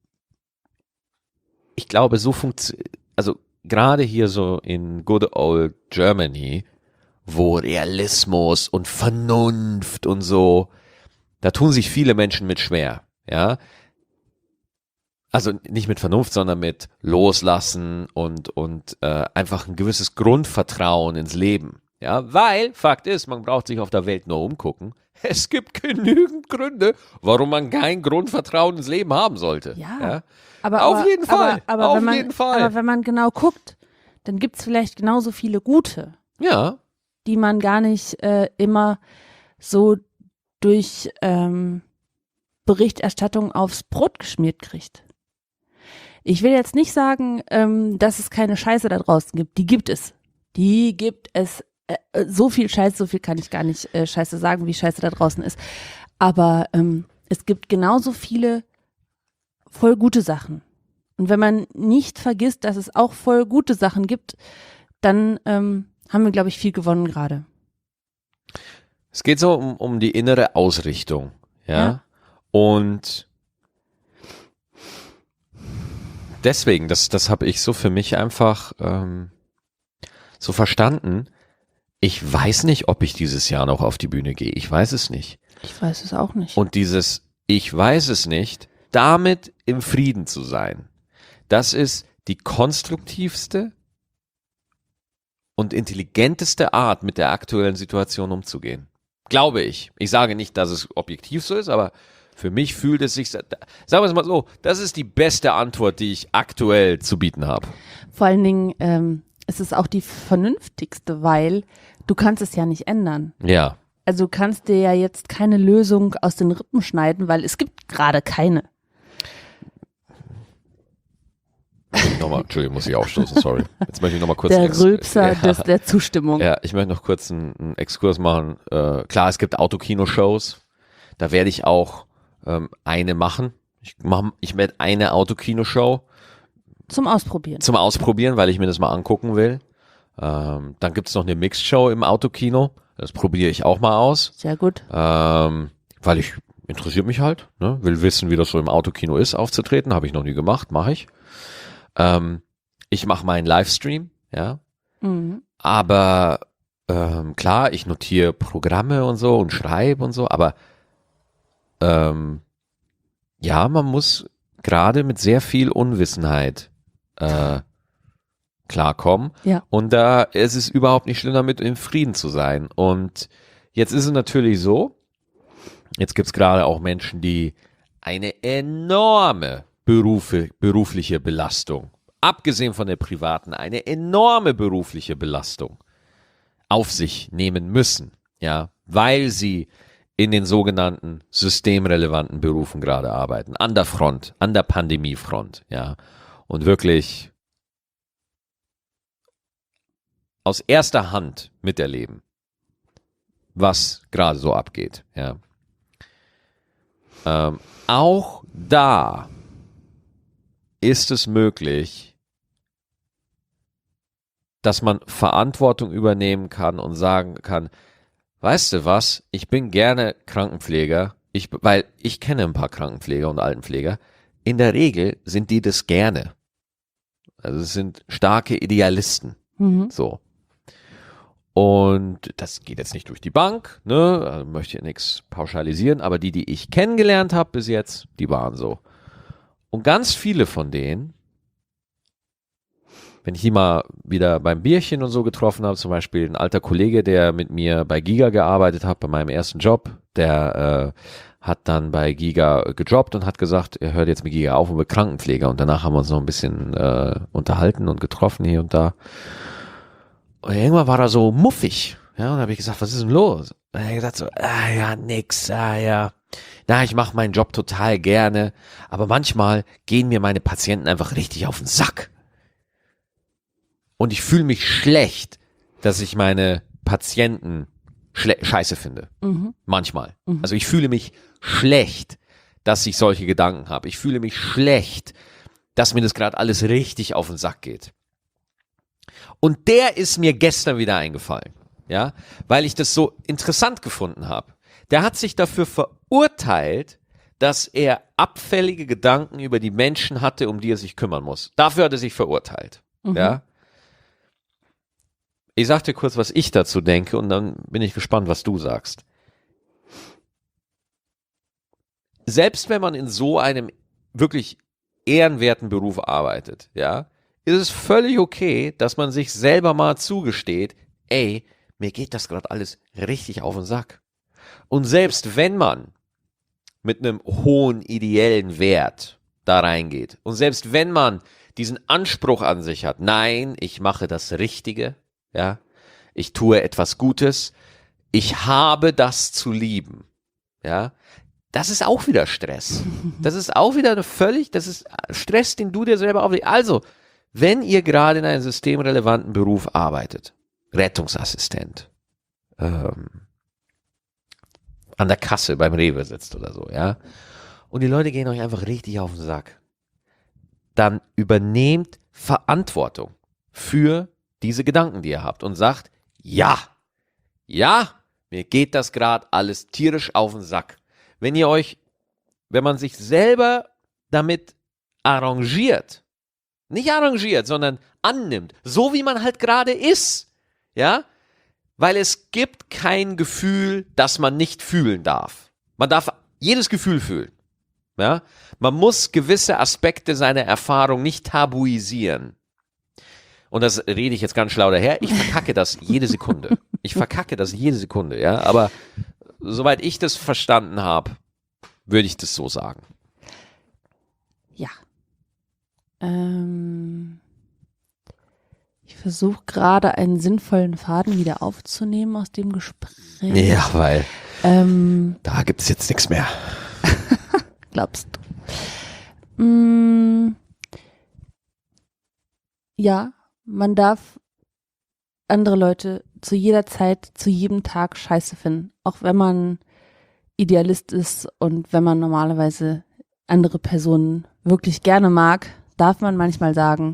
ich glaube, so funktioniert, also gerade hier so in good old Germany, wo Realismus und Vernunft und so, da tun sich viele Menschen mit schwer, ja. Also nicht mit Vernunft, sondern mit Loslassen und einfach ein gewisses Grundvertrauen ins Leben. Ja, weil Fakt ist, man braucht sich auf der Welt nur umgucken. Es gibt genügend Gründe, warum man kein Grundvertrauen ins Leben haben sollte. Ja. Auf jeden Fall. Auf jeden Fall. Aber wenn man genau guckt, dann gibt es vielleicht genauso viele gute, Ja. die man gar nicht immer so durch Berichterstattung aufs Brot geschmiert kriegt. Ich will jetzt nicht sagen, dass es keine Scheiße da draußen gibt. Die gibt es. Die gibt es. So viel Scheiße, so viel kann ich gar nicht Scheiße sagen, wie Scheiße da draußen ist. Aber es gibt genauso viele voll gute Sachen. Und wenn man nicht vergisst, dass es auch voll gute Sachen gibt, dann haben wir, glaube ich, viel gewonnen gerade. Es geht so um die innere Ausrichtung. Ja. Und deswegen, das habe ich so für mich einfach so verstanden. Ich weiß nicht, ob ich dieses Jahr noch auf die Bühne gehe. Ich weiß es nicht. Ich weiß es auch nicht. Und dieses Ich weiß es nicht, damit im Frieden zu sein, das ist die konstruktivste und intelligenteste Art, mit der aktuellen Situation umzugehen. Glaube ich. Ich sage nicht, dass es objektiv so ist, aber für mich fühlt es sich, sagen wir es mal so, das ist die beste Antwort, die ich aktuell zu bieten habe. Vor allen Dingen, es ist auch die vernünftigste, weil du kannst es ja nicht ändern. Ja. Also du kannst dir ja jetzt keine Lösung aus den Rippen schneiden, weil es gibt gerade keine. Nochmal, Entschuldigung, muss ich aufstoßen, sorry. Jetzt möchte ich nochmal kurz... Der Rülpser der Zustimmung. Ja, ich möchte noch kurz einen Exkurs machen. Klar, es gibt Autokino-Shows. Da werde ich auch eine machen. Ich werde eine Autokino-Show Zum Ausprobieren, weil ich mir das mal angucken will. Dann gibt es noch eine Mixed-Show im Autokino. Das probiere ich auch mal aus. Sehr gut. Weil ich interessiert mich halt. Ne? Will wissen, wie das so im Autokino ist, aufzutreten. Habe ich noch nie gemacht, mache ich. Ich mache meinen Livestream, ja. Mhm. Aber klar, ich notiere Programme und so und schreibe und so, aber ja, man muss gerade mit sehr viel Unwissenheit klarkommen. Ja. Und da ist es überhaupt nicht schlimm, damit im Frieden zu sein. Und jetzt ist es natürlich so, jetzt gibt es gerade auch Menschen, die eine enorme berufliche Belastung, abgesehen von der privaten, eine enorme berufliche Belastung auf sich nehmen müssen, ja, weil sie in den sogenannten systemrelevanten Berufen gerade arbeiten, an der Front, an der Pandemiefront, ja, und wirklich aus erster Hand miterleben, was gerade so abgeht, ja. Auch da ist es möglich, dass man Verantwortung übernehmen kann und sagen kann, weißt du was, ich bin gerne Krankenpfleger, weil ich kenne ein paar Krankenpfleger und Altenpfleger. In der Regel sind die das gerne. Also es sind starke Idealisten. So. Und das geht jetzt nicht durch die Bank, ne? Also möchte ich nichts pauschalisieren, aber die ich kennengelernt habe bis jetzt, die waren so. Und ganz viele von denen wenn ich die mal wieder beim Bierchen und so getroffen habe, zum Beispiel ein alter Kollege, der mit mir bei Giga gearbeitet hat, bei meinem ersten Job, der hat dann bei Giga gejobbt und hat gesagt, er hört jetzt mit Giga auf und wird Krankenpfleger. Und danach haben wir uns noch ein bisschen unterhalten und getroffen hier und da. Und irgendwann war er so muffig. Ja, und da habe ich gesagt, was ist denn los? Und er hat gesagt so, ja, nix, ja. Na, ich mache meinen Job total gerne, aber manchmal gehen mir meine Patienten einfach richtig auf den Sack. Und ich fühle mich schlecht, dass ich meine Patienten scheiße finde. Manchmal. Also ich fühle mich schlecht, dass ich solche Gedanken habe. Ich fühle mich schlecht, dass mir das gerade alles richtig auf den Sack geht. Und der ist mir gestern wieder eingefallen, ja, weil ich das so interessant gefunden habe. Der hat sich dafür verurteilt, dass er abfällige Gedanken über die Menschen hatte, um die er sich kümmern muss. Dafür hat er sich verurteilt, ja. Ich sag dir kurz, was ich dazu denke und dann bin ich gespannt, was du sagst. Selbst wenn man in so einem wirklich ehrenwerten Beruf arbeitet, ja, ist es völlig okay, dass man sich selber mal zugesteht, ey, mir geht das gerade alles richtig auf den Sack. Und selbst wenn man mit einem hohen ideellen Wert da reingeht und selbst wenn man diesen Anspruch an sich hat, nein, ich mache das Richtige, ja, ich tue etwas Gutes, ich habe das zu lieben, ja, das ist auch wieder Stress. Das ist auch wieder das ist Stress, den du dir selber auflegst. Also, wenn ihr gerade in einem systemrelevanten Beruf arbeitet, Rettungsassistent, an der Kasse beim Rewe sitzt oder so, ja, und die Leute gehen euch einfach richtig auf den Sack, dann übernehmt Verantwortung für diese Gedanken, die ihr habt und sagt, ja, mir geht das gerade alles tierisch auf den Sack. Wenn man sich selber damit arrangiert, nicht arrangiert, sondern annimmt, so wie man halt gerade ist, ja, weil es gibt kein Gefühl, das man nicht fühlen darf. Man darf jedes Gefühl fühlen, ja. Man muss gewisse Aspekte seiner Erfahrung nicht tabuisieren. Und das rede ich jetzt ganz schlau daher. Ich verkacke das jede Sekunde. Ja. Aber soweit ich das verstanden habe, würde ich das so sagen. Ja. Ich versuche gerade einen sinnvollen Faden wieder aufzunehmen aus dem Gespräch. Ja, weil da gibt es jetzt nichts mehr. Glaubst du? Ja, man darf andere Leute zu jeder Zeit, zu jedem Tag scheiße finden. Auch wenn man Idealist ist und wenn man normalerweise andere Personen wirklich gerne mag, darf man manchmal sagen,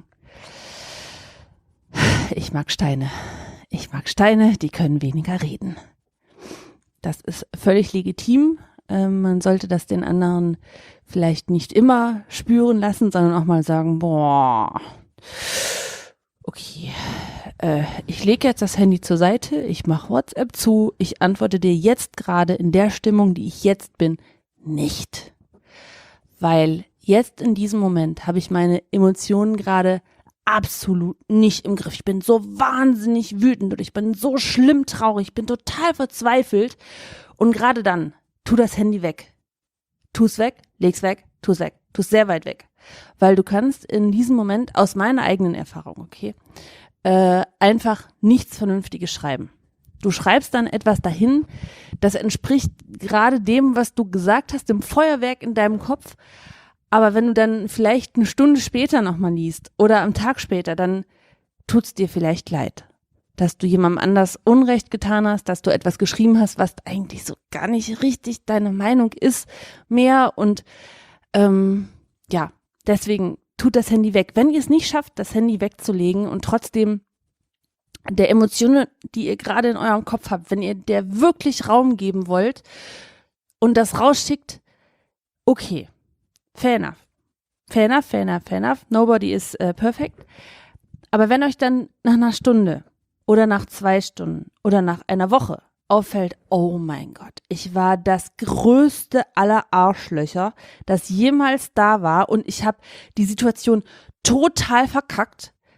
ich mag Steine, die können weniger reden. Das ist völlig legitim. Man sollte das den anderen vielleicht nicht immer spüren lassen, sondern auch mal sagen, boah, okay, ich lege jetzt das Handy zur Seite, ich mache WhatsApp zu, ich antworte dir jetzt gerade in der Stimmung, die ich jetzt bin, nicht. Weil jetzt in diesem Moment habe ich meine Emotionen gerade absolut nicht im Griff. Ich bin so wahnsinnig wütend und ich bin so schlimm traurig, ich bin total verzweifelt und gerade dann, tu das Handy weg. Tu es weg, leg's weg, tu es weg, tu es sehr weit weg. Weil du kannst in diesem Moment, aus meiner eigenen Erfahrung, okay, einfach nichts Vernünftiges schreiben. Du schreibst dann etwas dahin, das entspricht gerade dem, was du gesagt hast, dem Feuerwerk in deinem Kopf. Aber wenn du dann vielleicht eine Stunde später nochmal liest oder am Tag später, dann tut's dir vielleicht leid, dass du jemandem anders Unrecht getan hast, dass du etwas geschrieben hast, was eigentlich so gar nicht richtig deine Meinung ist mehr. Und ja, deswegen tut das Handy weg. Wenn ihr es nicht schafft, das Handy wegzulegen und trotzdem der Emotionen, die ihr gerade in eurem Kopf habt, wenn ihr der wirklich Raum geben wollt und das rausschickt, okay, fair enough, nobody is perfect. Aber wenn euch dann nach einer Stunde oder nach 2 Stunden oder nach einer Woche auffällt, oh mein Gott, ich war das größte aller Arschlöcher, das jemals da war und ich habe die Situation total verkackt,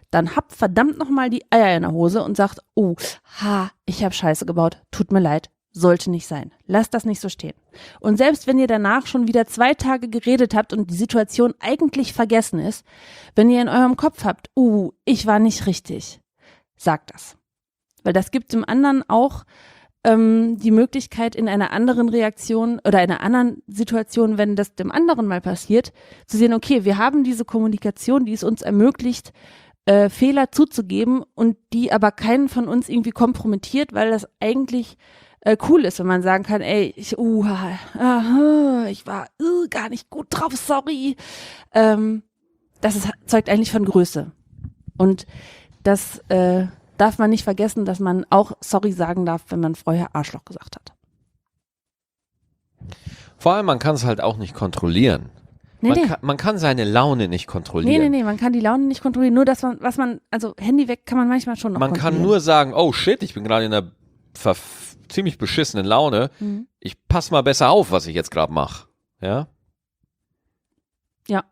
dann habt verdammt nochmal die Eier in der Hose und sagt, oh, ich habe Scheiße gebaut, tut mir leid, sollte nicht sein. Lasst das nicht so stehen. Und selbst wenn ihr danach schon wieder 2 Tage geredet habt und die Situation eigentlich vergessen ist, wenn ihr in eurem Kopf habt, ich war nicht richtig, sagt das. Weil das gibt dem anderen auch die Möglichkeit, in einer anderen Reaktion oder einer anderen Situation, wenn das dem anderen mal passiert, zu sehen, okay, wir haben diese Kommunikation, die es uns ermöglicht, Fehler zuzugeben und die aber keinen von uns irgendwie kompromittiert, weil das eigentlich cool ist, wenn man sagen kann, ey, ich war gar nicht gut drauf, sorry. Zeugt eigentlich von Größe. Und das darf man nicht vergessen, dass man auch sorry sagen darf, wenn man vorher Arschloch gesagt hat. Vor allem, man kann es halt auch nicht kontrollieren. Man kann seine Laune nicht kontrollieren. Nee, man kann die Laune nicht kontrollieren. Nur das, also Handy weg kann man manchmal schon noch kontrollieren. Man kann nur sagen, oh shit, ich bin gerade in einer ziemlich beschissenen Laune. Ich pass mal besser auf, was ich jetzt gerade mache. Ja? Ja.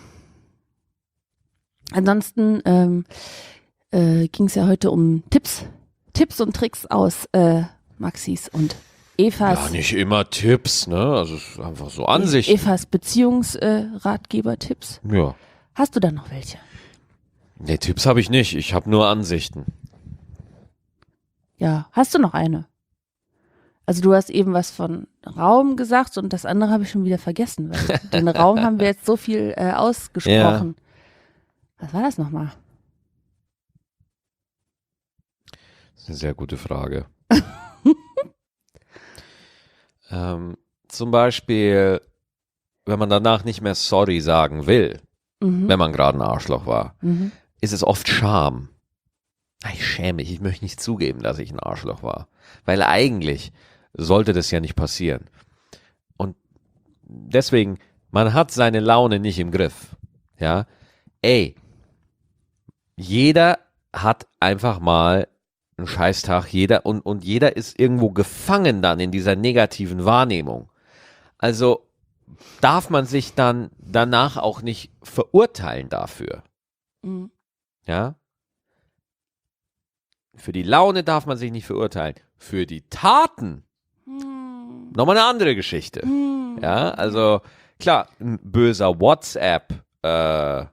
Ansonsten ging es ja heute um Tipps und Tricks aus Maxis und Evas. Ja, nicht immer Tipps, ne? Also es ist einfach so Ansichten. Evas Beziehungsratgeber-Tipps. Ja. Hast du da noch welche? Nee, Tipps habe ich nicht. Ich habe nur Ansichten. Ja, hast du noch eine? Also du hast eben was von Raum gesagt und das andere habe ich schon wieder vergessen, weil den Raum haben wir jetzt so viel ausgesprochen. Ja. Was war das nochmal? Das ist eine sehr gute Frage. Zum Beispiel, wenn man danach nicht mehr sorry sagen will, wenn man gerade ein Arschloch war, ist es oft Scham. Ich schäme mich, ich möchte nicht zugeben, dass ich ein Arschloch war. Weil eigentlich sollte das ja nicht passieren. Und deswegen, man hat seine Laune nicht im Griff. Ja, jeder hat einfach mal einen Scheißtag, und jeder ist irgendwo gefangen dann in dieser negativen Wahrnehmung. Also darf man sich dann danach auch nicht verurteilen dafür. Ja? Für die Laune darf man sich nicht verurteilen. Für die Taten nochmal eine andere Geschichte. Ja, also klar, ein böser WhatsApp-Chat,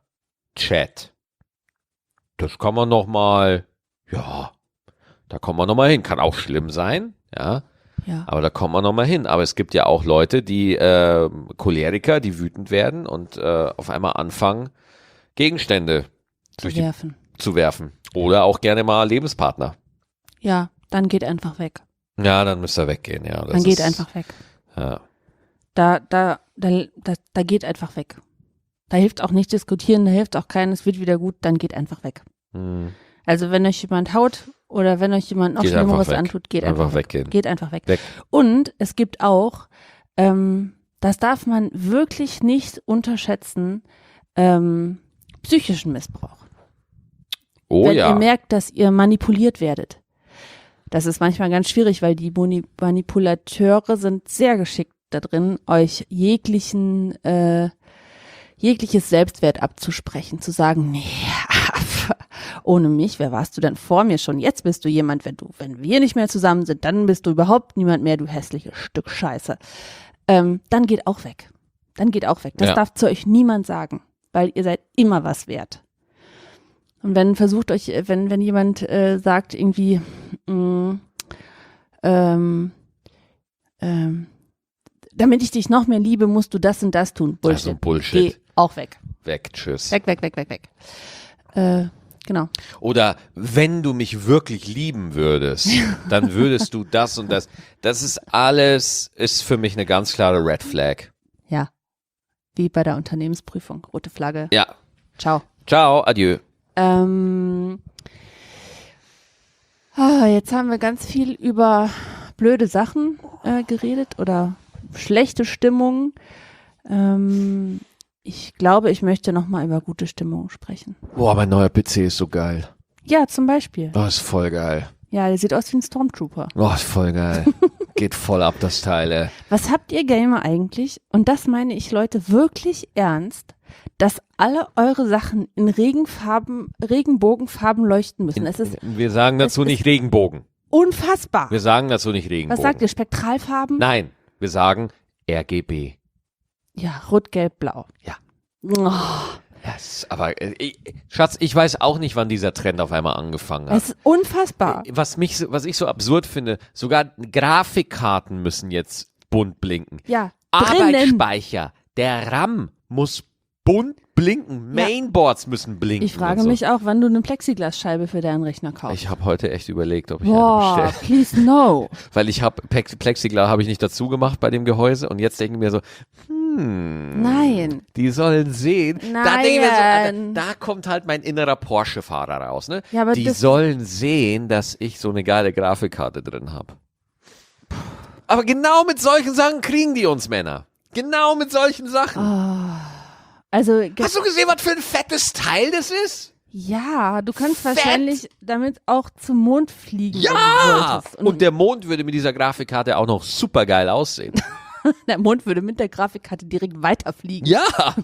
das kann man nochmal, da kommt man nochmal hin. Kann auch schlimm sein, ja. Aber da kommt man nochmal hin. Aber es gibt ja auch Leute, die Choleriker, die wütend werden und auf einmal anfangen, Gegenstände zu werfen. Oder auch gerne mal Lebenspartner. Ja, dann geht einfach weg. Ja, dann müsst ihr weggehen, ja. Dann geht einfach weg. Ja. Da geht einfach weg. Da hilft auch nicht diskutieren, da hilft auch kein, es wird wieder gut, dann geht einfach weg. Also wenn euch jemand haut oder wenn euch jemand noch Schlimmeres antut, geht einfach weg. Geht einfach weg. Und es gibt auch, das darf man wirklich nicht unterschätzen, psychischen Missbrauch. Wenn ihr merkt, dass ihr manipuliert werdet. Das ist manchmal ganz schwierig, weil die Manipulateure sind sehr geschickt da drin, euch jegliches Selbstwert abzusprechen, zu sagen, nee, ohne mich, wer warst du denn vor mir schon? Jetzt bist du jemand, wenn wir nicht mehr zusammen sind, dann bist du überhaupt niemand mehr, du hässliches Stück Scheiße. Dann geht auch weg. Das darf zu euch niemand sagen, weil ihr seid immer was wert. Und wenn jemand sagt irgendwie, damit ich dich noch mehr liebe, musst du das und das tun. Bullshit. Also Bullshit. Geh auch weg. Weg, tschüss. Weg. Genau. Oder wenn du mich wirklich lieben würdest, dann würdest du das und das. Das ist für mich eine ganz klare Red Flag. Ja. Wie bei der Unternehmensprüfung. Rote Flagge. Ja. Ciao. Ciao, adieu. Jetzt haben wir ganz viel über blöde Sachen geredet oder schlechte Stimmung. Ich glaube, ich möchte nochmal über gute Stimmung sprechen. Boah, mein neuer PC ist so geil. Ja, zum Beispiel. Oh, ist voll geil. Ja, der sieht aus wie ein Stormtrooper. Oh, ist voll geil. Geht voll ab, das Teil, ey. Was habt ihr Gamer eigentlich? Und das meine ich, Leute, wirklich ernst. dass alle eure Sachen in Regenbogenfarben leuchten müssen. Es ist Wir sagen dazu nicht Regenbogen. unfassbar. Wir sagen dazu nicht Regenbogen. Was sagt ihr? Spektralfarben? Nein, wir sagen RGB. Ja, rot, gelb, blau. Ja. Oh, Aber Schatz, ich weiß auch nicht, wann dieser Trend auf einmal angefangen hat. es ist unfassbar. Was ich so absurd finde, sogar Grafikkarten müssen jetzt bunt blinken. Ja, drinnen. Arbeitsspeicher, der RAM muss bunt blinken. Ja. Mainboards müssen blinken. Ich frage und so. mich auch, wann du eine Plexiglasscheibe für deinen Rechner kaufst. Ich habe heute echt überlegt, ob ich eine Boah, bestelle. please no. Weil ich habe Plexiglas habe ich nicht dazu gemacht bei dem Gehäuse und jetzt denke ich mir so, Nein. die sollen sehen. Da Nein. denke ich mir so, Alter, da kommt halt mein innerer Porsche-Fahrer raus, ne? Ja, aber die das- sollen sehen, dass ich so eine geile Grafikkarte drin habe. Aber genau mit solchen Sachen kriegen die uns Männer. Genau mit solchen Sachen. Also, Hast du gesehen, was für ein fettes Teil das ist? ja, du kannst Fett. wahrscheinlich damit auch zum Mond fliegen. wenn du Ja! wolltest. Und der Mond würde mit dieser Grafikkarte auch noch super geil aussehen. der Mond würde mit der Grafikkarte direkt weiterfliegen. Ja!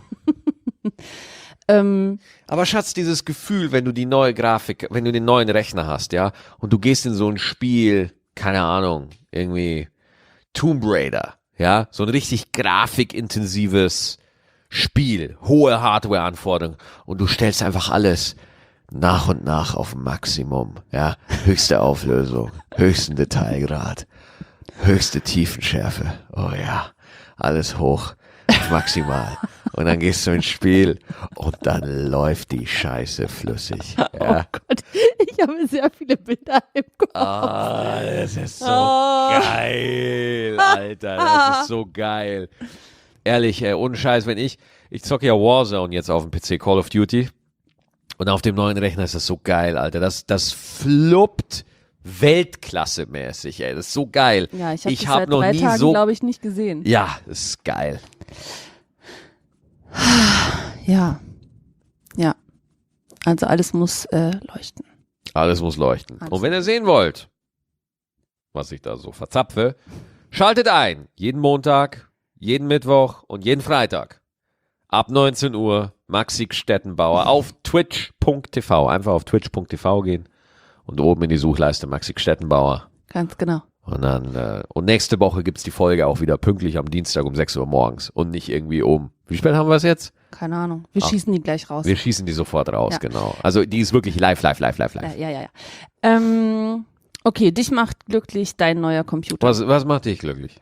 Ähm, Aber Schatz, dieses Gefühl, wenn du die neue Grafik, wenn du den neuen Rechner hast, ja, und du gehst in so ein Spiel, keine Ahnung, irgendwie Tomb Raider, ja, so ein richtig grafikintensives Spiel, hohe Hardware-Anforderungen und du stellst einfach alles nach und nach auf Maximum, ja, höchste Auflösung, höchsten Detailgrad, höchste Tiefenschärfe, oh ja, alles hoch, auf maximal. Und dann gehst du ins Spiel und dann läuft die Scheiße flüssig. Ja. Oh Gott, ich habe sehr viele Bilder im Kopf. Ah, das ist so Oh. geil, Alter, das ist so geil. Ehrlich, ohne Scheiß, wenn ich zocke ja Warzone jetzt auf dem PC, Call of Duty, und auf dem neuen Rechner ist das so geil, Alter, das fluppt Weltklasse-mäßig, ey, das ist so geil. Ja, ich habe das hab seit noch 3 nie Tagen, so, glaube ich, nicht gesehen. ja, das ist geil. Ja. Ja. Also alles muss leuchten. Alles muss leuchten. Alles. Und wenn ihr sehen wollt, was ich da so verzapfe, schaltet ein. Jeden Montag, jeden Mittwoch und jeden Freitag. Ab 19 Uhr, Maxi Stettenbauer auf twitch.tv. Einfach auf twitch.tv gehen und oben in die Suchleiste Maxi Stettenbauer. Ganz genau. Und dann, und nächste Woche gibt's die Folge auch wieder pünktlich am Dienstag um 6 Uhr morgens und nicht irgendwie wie spät haben wir es jetzt? Keine Ahnung. Wir schießen die gleich raus. Wir schießen die sofort raus, Ja. genau. Also die ist wirklich live. Ja. Okay, dich macht glücklich dein neuer Computer. Was macht dich glücklich?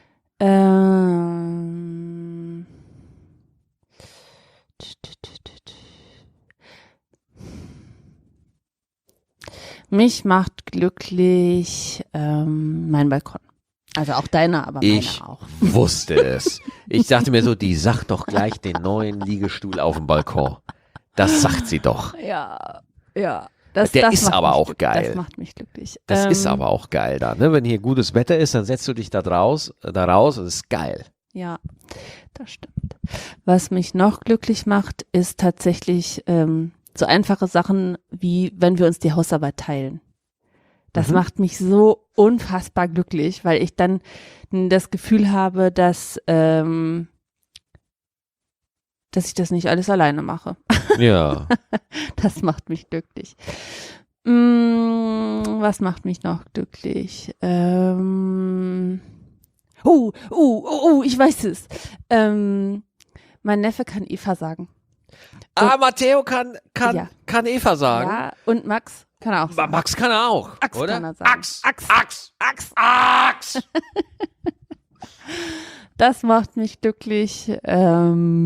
Mich macht glücklich mein Balkon. Also auch deiner, aber Ich meiner auch. wusste es. Ich dachte mir so, die sagt doch gleich den neuen Liegestuhl auf dem Balkon. Das sagt sie doch. Ja. Der ist aber auch geil. Das macht mich glücklich. Das ist aber auch geil da, ne? Wenn hier gutes Wetter ist, dann setzt du dich da raus und das ist geil. Ja, das stimmt. Was mich noch glücklich macht, ist tatsächlich so einfache Sachen, wie wenn wir uns die Hausarbeit teilen. Das macht mich so unfassbar glücklich, weil ich dann das Gefühl habe, dass ich das nicht alles alleine mache. Ja. Das macht mich glücklich. Was macht mich noch glücklich? Ich weiß es. Mein Neffe kann Eva sagen. Matteo kann Ja. Eva sagen. Ja, und Max kann er auch sagen. Max kann er auch, Axt oder? kann er sagen. Axt. Das macht mich glücklich. Ja.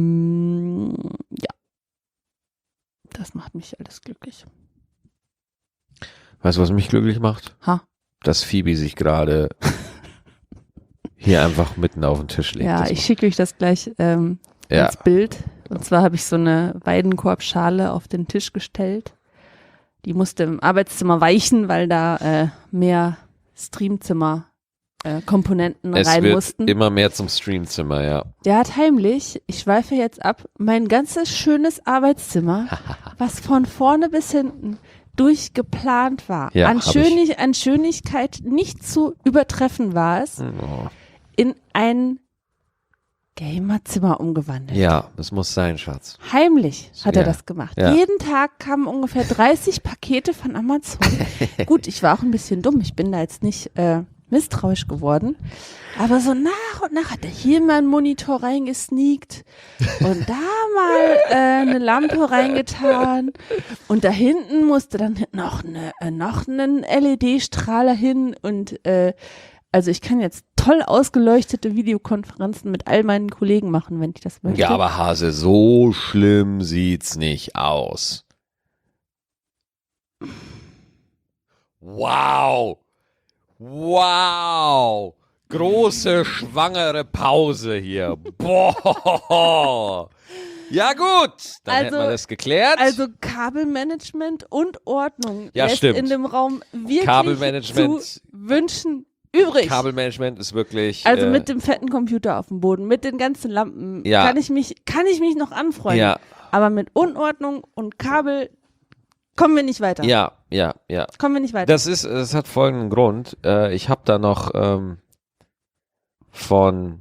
Das macht mich alles glücklich. Weißt du, was mich glücklich macht? Ha. Dass Phoebe sich gerade hier einfach mitten auf den Tisch legt. Ja, Das ich schicke euch das gleich Ja. als Bild. Und zwar habe ich so eine Weidenkorbschale auf den Tisch gestellt. Die musste im Arbeitszimmer weichen, weil da mehr Streamzimmer-Komponenten es rein wird mussten. immer mehr zum Streamzimmer, ja. Der hat heimlich, ich schweife jetzt ab, mein ganzes schönes Arbeitszimmer, was von vorne bis hinten durchgeplant war, Ja, an hab ich. Schönigkeit nicht zu übertreffen war es, Oh. in ein Gamerzimmer umgewandelt. Ja, das muss sein, Schatz. Heimlich hat er Ja. das gemacht. Ja. Jeden Tag kamen ungefähr 30 Pakete von Amazon. Gut, ich war auch ein bisschen dumm. Ich bin da jetzt nicht misstrauisch geworden. Aber so nach und nach hat er hier mal einen Monitor reingesneakt und da mal eine Lampe reingetan. Und da hinten musste dann noch einen LED-Strahler hin. Und also ich kann jetzt toll ausgeleuchtete Videokonferenzen mit all meinen Kollegen machen, wenn ich das möchte. Ja, aber Hase, so schlimm sieht's nicht aus. Wow. Wow. Große schwangere Pause hier. Boah. Ja gut, dann hätten wir das geklärt. Also Kabelmanagement und Ordnung Ja, lässt stimmt. in dem Raum wirklich Kabelmanagement- zu wünschen übrig. Kabelmanagement ist wirklich... Also mit dem fetten Computer auf dem Boden, mit den ganzen Lampen Ja. kann ich mich noch anfreunden. Ja. Aber mit Unordnung und Kabel kommen wir nicht weiter. Ja. Kommen wir nicht weiter. Das hat folgenden Grund. Ich habe da noch von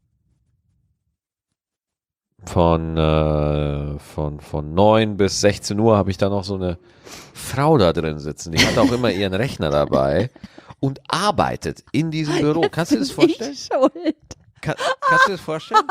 9 bis 16 Uhr habe ich da noch so eine Frau da drin sitzen. Die hat auch immer ihren Rechner dabei und arbeitet in diesem Büro. Kannst du dir das vorstellen? Ich schuld. Kannst du dir das vorstellen?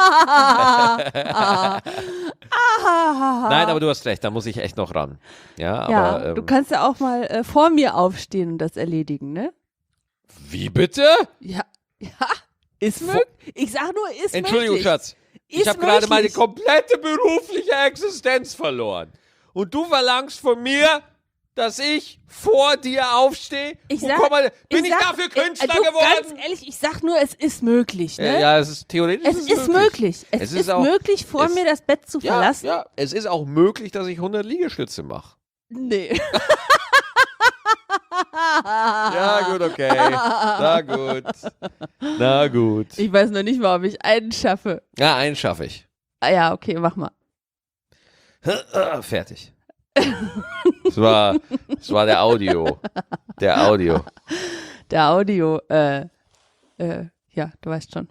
Nein, aber du hast recht, da muss ich echt noch ran. Ja, Ja, aber du kannst ja auch mal vor mir aufstehen und das erledigen, ne? wie bitte? Ja, ist möglich. Ich sag nur, ist Entschuldigung, möglich. Schatz. Ich Ist habe gerade meine möglich. komplette berufliche Existenz verloren. Und du verlangst von mir, dass ich vor dir aufstehe? Ich Wo sag- komm mal- bin ich ich sag- dafür Künstler du, geworden? Ganz ehrlich, ich sag nur, es ist möglich, ne? Ja, es ist theoretisch. Es ist möglich. Es Es ist ist auch- möglich, vor es- mir das Bett zu Ja, verlassen. ja, es ist auch möglich, dass ich 100 Liegestütze mache. Nee. Ja, gut, okay. Na gut. Na gut. Ich weiß noch nicht mal, ob ich einen schaffe. Ja, einen schaffe ich. Ah, ja, okay, mach mal. Fertig. Das war der Audio. Der Audio. Der Audio, ja, du weißt schon.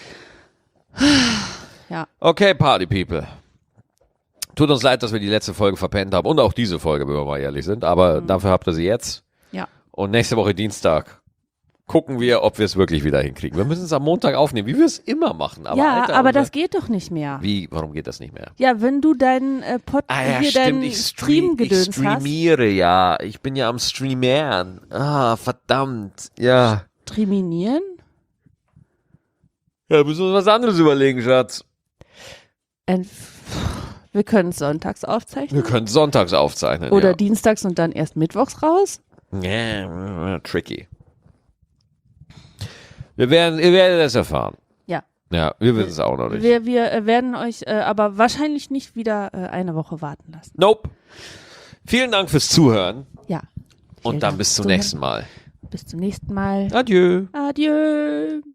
Ja. Okay, Party People. Tut uns leid, dass wir die letzte Folge verpennt haben und auch diese Folge, wenn wir mal ehrlich sind, aber dafür habt ihr sie jetzt. Ja. Und nächste Woche Dienstag gucken wir, ob wir es wirklich wieder hinkriegen. Wir müssen es am Montag aufnehmen, wie wir es immer machen. Aber Ja, Alter, aber das geht doch nicht mehr. Wie? Warum geht das nicht mehr? Ja, wenn du deinen deinen ich Stream-Gedöns hast. streamiere, ja. Ich bin ja am Streamern. Ah, verdammt. Ja. Streaminieren? Ja, müssen wir uns was anderes überlegen, Schatz. Wir können es sonntags aufzeichnen. Wir können sonntags aufzeichnen. Oder ja. dienstags und dann erst mittwochs raus. Ja, tricky. Ihr werdet es erfahren. Ja. Ja, wir wissen es auch noch nicht. Wir werden euch aber wahrscheinlich nicht wieder eine Woche warten lassen. Nope. Vielen Dank fürs Zuhören Ja. Vielen und dann Dank bis zum fürs nächsten Mal. Zuhören. Bis zum nächsten Mal. Adieu. Adieu.